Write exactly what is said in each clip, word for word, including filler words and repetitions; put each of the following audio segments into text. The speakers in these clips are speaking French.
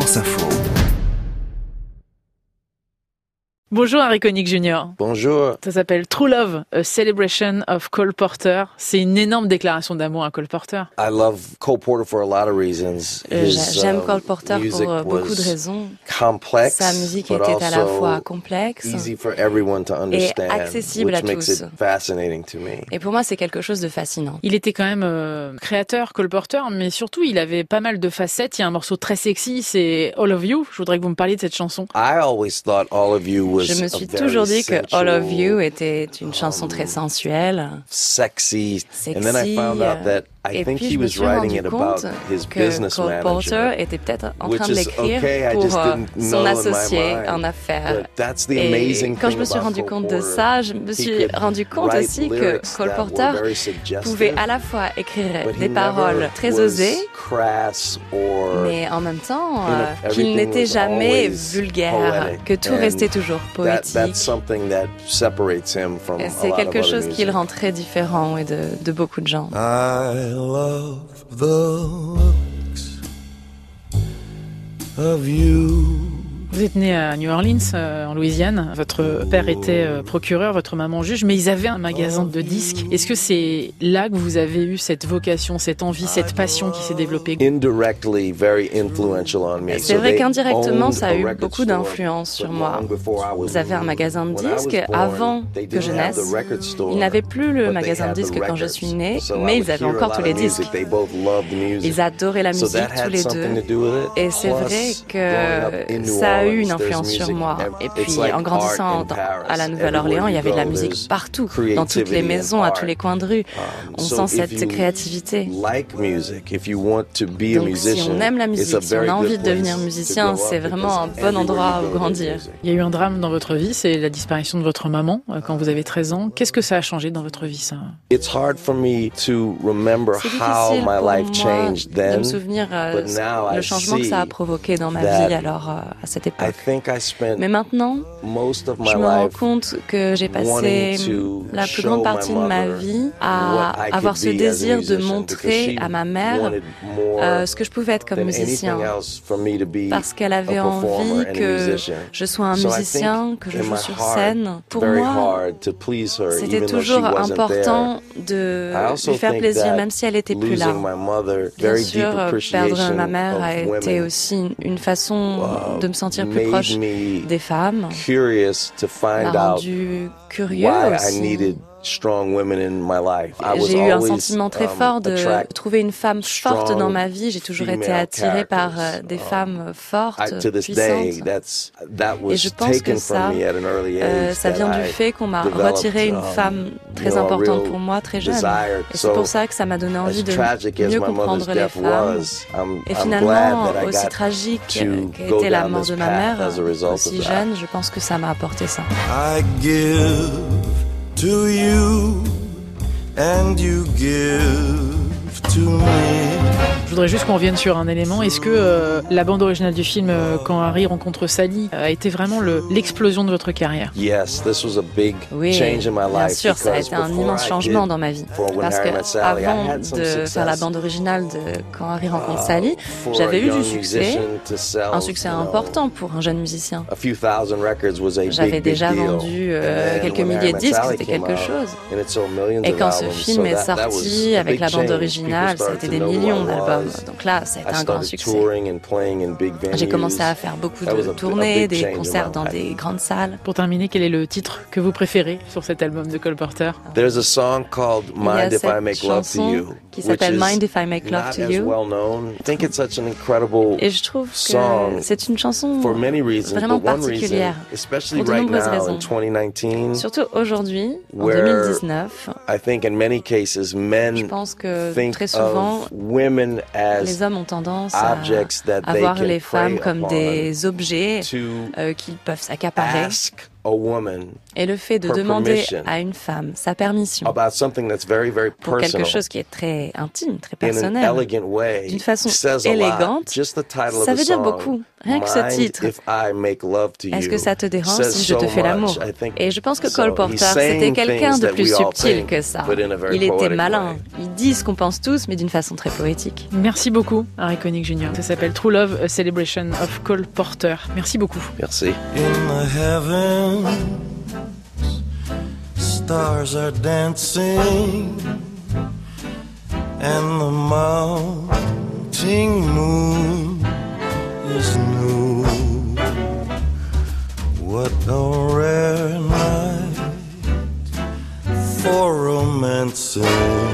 France Info. Bonjour Harry Connick Junior Bonjour. Ça s'appelle True Love, A Celebration of Cole Porter. C'est une énorme déclaration d'amour à Cole Porter. I love Cole Porter for a lot of reasons. His, J'aime uh, Cole Porter pour euh, beaucoup de raisons. Complex, Sa musique but était à la also fois complexe easy for everyone to understand, accessible which à makes tous. it fascinating to me. Et pour moi, c'est quelque chose de fascinant. Il était quand même euh, créateur, Cole Porter, mais surtout, il avait pas mal de facettes. Il y a un morceau très sexy, c'est All of You. Je voudrais que vous me parliez de cette chanson. I always thought All of You was Je me a suis very toujours dit que All of sensual, You était une chanson très sensuelle, sexy. sexy. And then I found out that I Et think puis he je me was suis writing rendu it about compte his que business Cole Porter manager. était peut-être en Which train de is l'écrire okay, I pour just euh, didn't know son in my associé mind. en affaires. But that's the Et amazing quand je thing me suis about rendu Cole compte de Porter. ça, je me He suis could rendu compte write aussi que lyrics Cole that Porter were very suggestive, pouvait à la fois écrire but des he paroles never très was osées, crass or, mais en même temps you know, euh, qu'il everything n'était was jamais always vulgaire, poetic. que tout And restait toujours that, poétique. that's something that separates him from Et a c'est lot quelque of other chose qui le music. rend très différent et de, de beaucoup de gens. I love the looks of you. Vous êtes né à New Orleans, euh, en Louisiane. Votre père était euh, procureur, votre maman juge, mais ils avaient un magasin de disques. Est-ce que c'est là que vous avez eu cette vocation, cette envie, cette passion qui s'est développée? Indirectly very influential on me. C'est So vrai they qu'indirectement, owned ça a a eu record beaucoup store, d'influence sur but moi. long before I was Ils avaient un magasin de When I was disques born, avant they que didn't je have naisse. the record store, Ils n'avaient plus le but they magasin de had the disques quand je records. suis née, So I mais would ils avaient hear a encore lot tous of les music. disques. They both loved music. Ils adoraient la So musique that tous had les something deux. to do with it. Et c'est Plus, vrai growing up que in New ça a eu une Orleans, there's influence sur music moi. ev- Et it's puis like en grandissant art in dans- Paris. à la Nouvelle-Orléans, il y avait de la Everywhere you musique go, partout, there's dans toutes les creativity maisons, and à tous les art. coins de rue. Um, On so sent if cette you créativité. like music, if you want to be a Donc si musician, on aime la it's a musique, si on very a envie good de devenir place musicien, to grow c'est up vraiment un because bon everywhere endroit you où go, there's grandir. music. Il y a eu un drame dans votre vie, c'est la disparition de votre maman euh, quand vous avez treize ans. Qu'est-ce que ça a changé dans votre vie, ça? It's hard for me to remember C'est how difficile my pour life moi changed de then, me souvenir euh, but now le I changement que see ça a provoqué dans ma that vie alors euh, à cette I époque. think I spent Mais maintenant, most of my je me rends life compte que j'ai passé wanting to la plus show grande my partie de ma mother vie what à I avoir could ce be as a désir de musician, because montrer she à ma mère wanted more euh, ce que je pouvais être comme than musicien. anything else for me to be Parce qu'elle avait a performer envie and a que musician. je sois un So I musicien, think que je in joue my sur heart, scène. Pour very moi, hard to please her, c'était even though she toujours wasn't important there. de I also lui faire think plaisir, that même si elle était plus là. losing my mother, Bien very sûr, deep perdre appreciation ma mère a of été women, aussi une façon uh, de me sentir plus made proche me des femmes, curious to find m'a out rendu curieux why I aussi. needed strong women in my life. I was J'ai eu un always, sentiment très um, fort de attract trouver une femme forte strong dans ma vie. J'ai toujours été female attirée par euh, characters. des Um, femmes fortes, I, to this day, puissantes. that's that Et je was pense que taken ça, from me at an early euh, age. ça vient that du I fait qu'on m'a developed, retiré une um, femme très you know, a importante real pour moi, très jeune. desire. Et c'est So, pour ça que ça m'a donné envie as de tragic as mieux my comprendre mother's les death femmes. was, I'm, Et I'm finalement, glad that I aussi got tragique to qu'a go été la down mort this de ma path mère, as a result aussi of that. jeune, je pense que ça m'a apporté ça. I give to you and you give to me. Je voudrais juste qu'on revienne sur un élément. Est-ce que euh, la bande originale du film euh, Quand Harry rencontre Sally euh, a été vraiment le, l'explosion de votre carrière? Yes, this was a big Oui, change in my bien life. sûr, ça a because été un before immense I changement did dans ma vie. For When Parce Harry Met que Sally, I avant had some de success. faire la bande originale de Quand Harry rencontre Uh, Sally, for j'avais a eu du young succès, musician to sell, un succès you know, important pour un jeune musicien. A few thousand records was a big, J'avais big déjà deal. vendu euh, And then quelques when milliers Harry de Met disques, Sally c'était came quelque out, chose. and it sold millions Et of quand ce albums, film so est that- that was sorti a avec big la bande change. originale, People ça a été started des to know who millions I d'albums. was. Donc là, ça a été I un grand started succès. touring and playing in big venues. J'ai commencé à faire beaucoup That was de a- a tournées, big des change in concerts my dans life. des grandes salles. Pour terminer, quel est le titre que vous préférez sur cet album de Cole Porter? There's a song called Il y a Mind If I cette Make Love to chanson You, qui which s'appelle is Mind If I Make Love not to as You. well known. I think it's such an incredible Et je trouve song que c'est une chanson for many reasons, vraiment but one reason, particulière, especially pour de right nombreuses now raisons. in twenty nineteen, Surtout aujourd'hui, en where deux mille dix-neuf, I think in many cases je men pense que think très souvent, of women les as hommes ont tendance à, objects that à they voir can les femmes prey comme upon des objets to euh, qu'ils peuvent s'accaparer. ask a woman Et le fait de her demander permission à une femme sa permission about something that's very, very pour quelque personal chose qui est très intime, très in an personnel, elegant way d'une façon says a lot. élégante, Just the title ça of veut the dire song beaucoup. Rien que ce mind titre. if I make love to Est-ce you que ça te dérange says si je te so fais l'amour? much, I think. Et je pense que So Cole he's Porter, saying c'était quelqu'un things de that plus we all subtil think, que ça. but in a very Il était poetic malin. way. Il dit ce qu'on pense tous, mais d'une façon très poétique. Merci beaucoup, Harry Connick junior Ça s'appelle True Love, A Celebration of Cole Porter. Merci beaucoup. Merci. In the heavens, stars are dancing, and the mounting moon is new. What a rare night for romancing.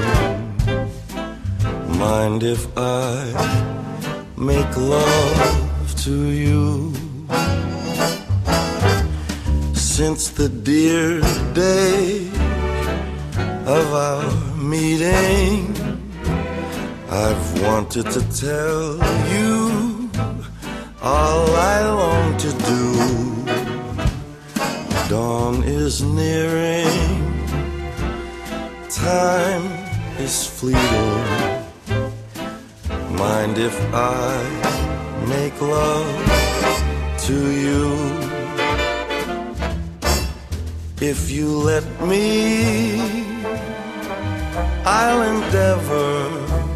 Mind if I make love to you? Since the dear day of our meeting, I've wanted to tell you all I long to do. Dawn is nearing, time is fleeting. Mind if I make love to you? If you let me, I'll endeavor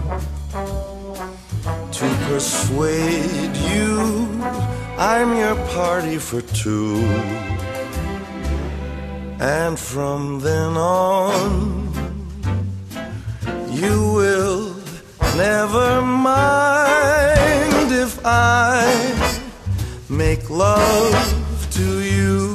to persuade you I'm your party for two. And from then on, you will never mind if I make love to you.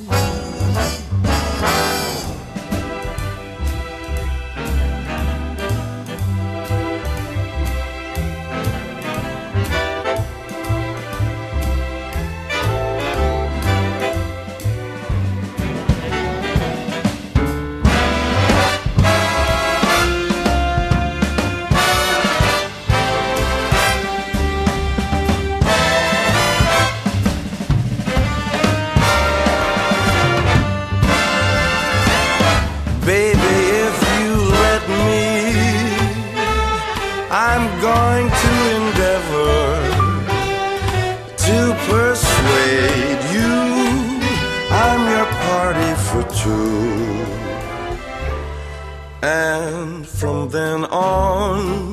I'm going to endeavor to persuade you I'm your party for two. And from then on,